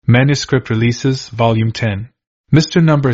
Manuscript Releases, Volume 10. Mr. Number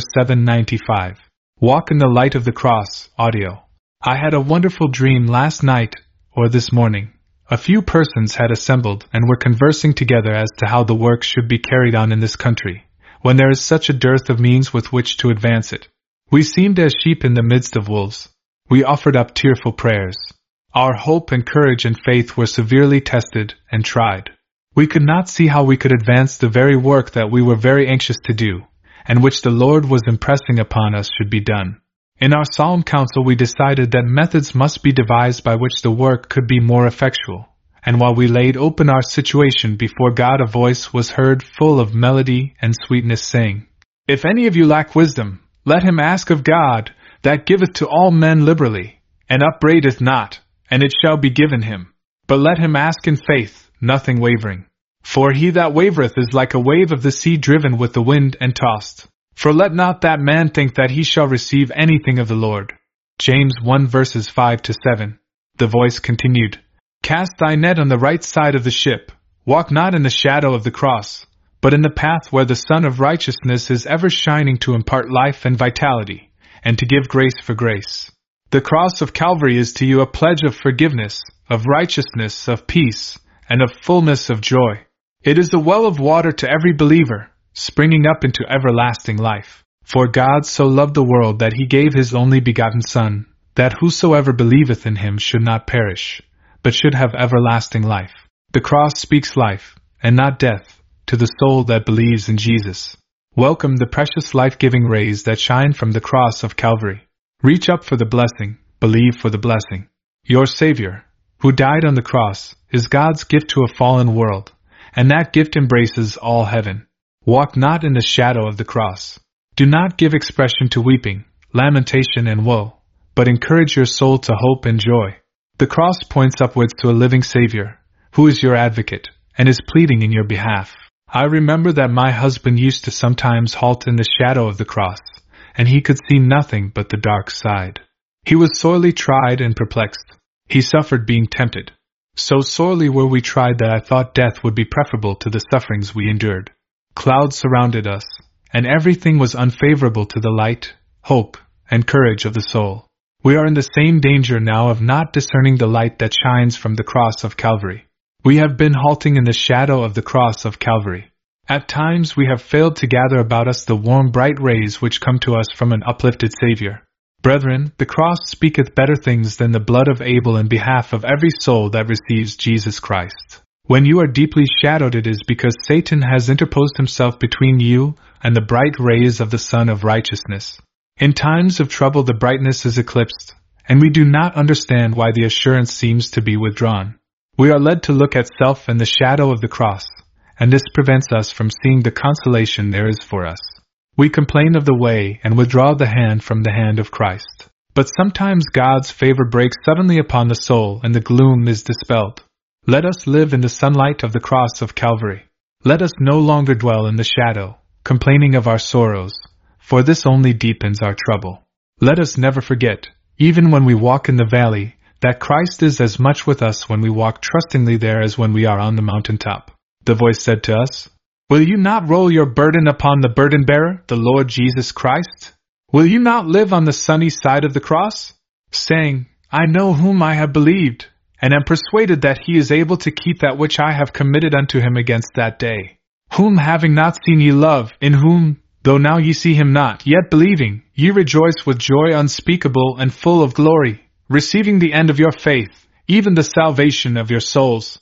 795. Walk in the Light of the Cross, audio. I had a wonderful dream last night, or this morning. A few persons had assembled and were conversing together as to how the work should be carried on in this country, when there is such a dearth of means with which to advance it. We seemed as sheep in the midst of wolves. We offered up tearful prayers. Our hope and courage and faith were severely tested and tried. We could not see how we could advance the very work that we were very anxious to do, and which the Lord was impressing upon us should be done. In our solemn council we decided that methods must be devised by which the work could be more effectual, and while we laid open our situation before God, a voice was heard full of melody and sweetness, saying, "If any of you lack wisdom, let him ask of God, that giveth to all men liberally, and upbraideth not, and it shall be given him. But let him ask in faith, nothing wavering. For he that wavereth is like a wave of the sea driven with the wind and tossed. For let not that man think that he shall receive anything of the Lord." James 1 verses 5 to 7. The voice continued, "Cast thy net on the right side of the ship. Walk not in the shadow of the cross, but in the path where the Sun of Righteousness is ever shining to impart life and vitality, and to give grace for grace. The cross of Calvary is to you a pledge of forgiveness, of righteousness, of peace, and of fullness of joy. It is a well of water to every believer, springing up into everlasting life. For God so loved the world that he gave his only begotten Son, that whosoever believeth in him should not perish, but should have everlasting life. The cross speaks life, and not death, to the soul that believes in Jesus. Welcome the precious life-giving rays that shine from the cross of Calvary. Reach up for the blessing, believe for the blessing. Your Savior, who died on the cross, is God's gift to a fallen world, and that gift embraces all heaven. Walk not in the shadow of the cross. Do not give expression to weeping, lamentation and woe, but encourage your soul to hope and joy. The cross points upwards to a living Savior, who is your advocate, and is pleading in your behalf. I remember that my husband used to sometimes halt in the shadow of the cross, and he could see nothing but the dark side. He was sorely tried and perplexed. He suffered being tempted. So sorely were we tried that I thought death would be preferable to the sufferings we endured. Clouds surrounded us, and everything was unfavorable to the light, hope, and courage of the soul. We are in the same danger now of not discerning the light that shines from the cross of Calvary. We have been halting in the shadow of the cross of Calvary. At times we have failed to gather about us the warm bright rays which come to us from an uplifted Savior. Brethren, the cross speaketh better things than the blood of Abel in behalf of every soul that receives Jesus Christ. When you are deeply shadowed, it is because Satan has interposed himself between you and the bright rays of the Sun of Righteousness. In times of trouble the brightness is eclipsed, and we do not understand why the assurance seems to be withdrawn. We are led to look at self and the shadow of the cross, and this prevents us from seeing the consolation there is for us. We complain of the way and withdraw the hand from the hand of Christ. But sometimes God's favor breaks suddenly upon the soul and the gloom is dispelled. Let us live in the sunlight of the cross of Calvary. Let us no longer dwell in the shadow, complaining of our sorrows, for this only deepens our trouble. Let us never forget, even when we walk in the valley, that Christ is as much with us when we walk trustingly there as when we are on the mountaintop. The voice said to us, "Will you not roll your burden upon the burden-bearer, the Lord Jesus Christ? Will you not live on the sunny side of the cross? Saying, I know whom I have believed, and am persuaded that he is able to keep that which I have committed unto him against that day. Whom having not seen ye love, in whom, though now ye see him not, yet believing, ye rejoice with joy unspeakable and full of glory, receiving the end of your faith, even the salvation of your souls."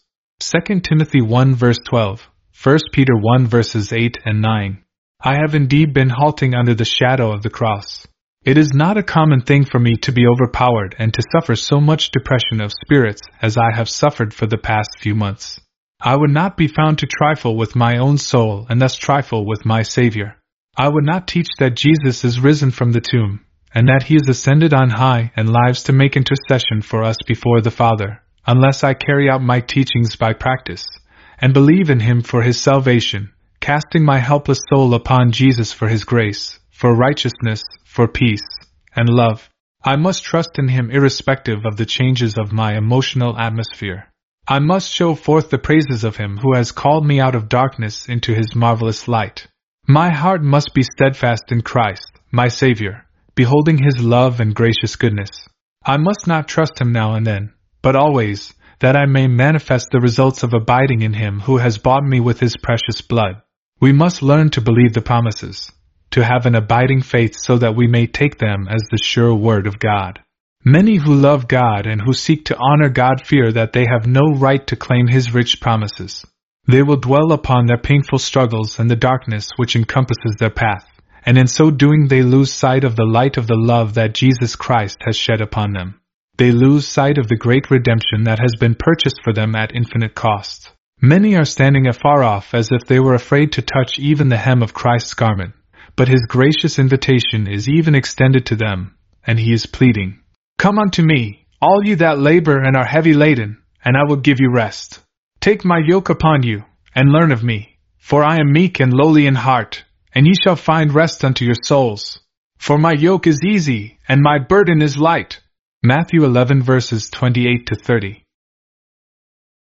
2 Timothy 1 verse 12. 1 Peter 1 verses 8 and 9. I have indeed been halting under the shadow of the cross. It is not a common thing for me to be overpowered and to suffer so much depression of spirits as I have suffered for the past few months. I would not be found to trifle with my own soul and thus trifle with my Savior. I would not teach that Jesus is risen from the tomb, and that he is ascended on high and lives to make intercession for us before the Father, unless I carry out my teachings by practice, and believe in him for his salvation, casting my helpless soul upon Jesus for his grace, for righteousness, for peace, and love. I must trust in him irrespective of the changes of my emotional atmosphere. I must show forth the praises of him who has called me out of darkness into his marvelous light. My heart must be steadfast in Christ, my Savior, beholding his love and gracious goodness. I must not trust him now and then, but always, that I may manifest the results of abiding in him who has bought me with his precious blood. We must learn to believe the promises, to have an abiding faith so that we may take them as the sure word of God. Many who love God and who seek to honor God fear that they have no right to claim his rich promises. They will dwell upon their painful struggles and the darkness which encompasses their path, and in so doing they lose sight of the light of the love that Jesus Christ has shed upon them. They lose sight of the great redemption that has been purchased for them at infinite cost. Many are standing afar off as if they were afraid to touch even the hem of Christ's garment, but his gracious invitation is even extended to them, and he is pleading, "Come unto me, all you that labor and are heavy laden, and I will give you rest. Take my yoke upon you, and learn of me, for I am meek and lowly in heart, and ye shall find rest unto your souls. For my yoke is easy, and my burden is light." Matthew 11 verses 28 to 30.